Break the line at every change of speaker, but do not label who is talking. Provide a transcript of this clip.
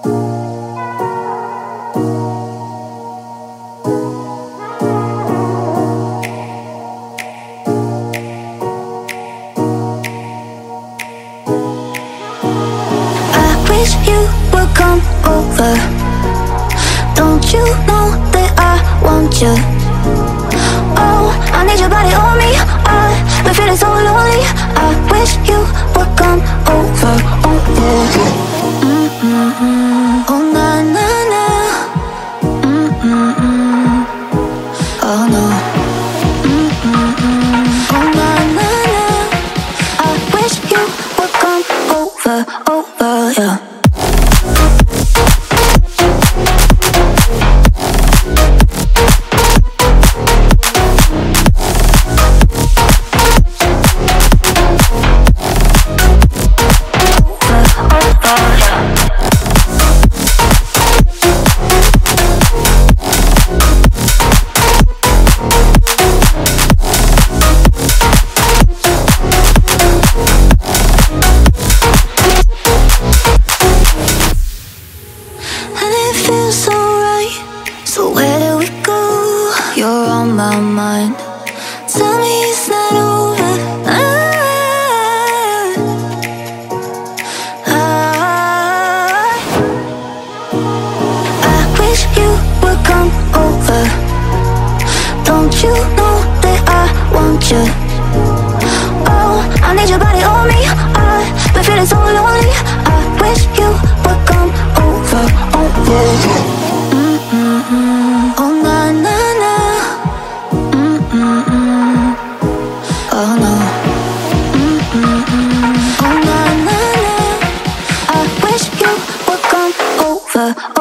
Wish you would come over. Don't you know that I want you? Oh, I need your body on me. I've been feeling so lonely. I wish you would come over. Oh na na na. Oh no. Oh na na na. I wish you would come over, yeah. So right, so where do we go? You're on my mind. Tell me it's not over. I wish you would come over. Don't you know that I want you? Oh, I need your body on me. I've been feeling so lonely. I wish you would come over. Oh na na na. Oh no. Oh na na na. I wish you would come over.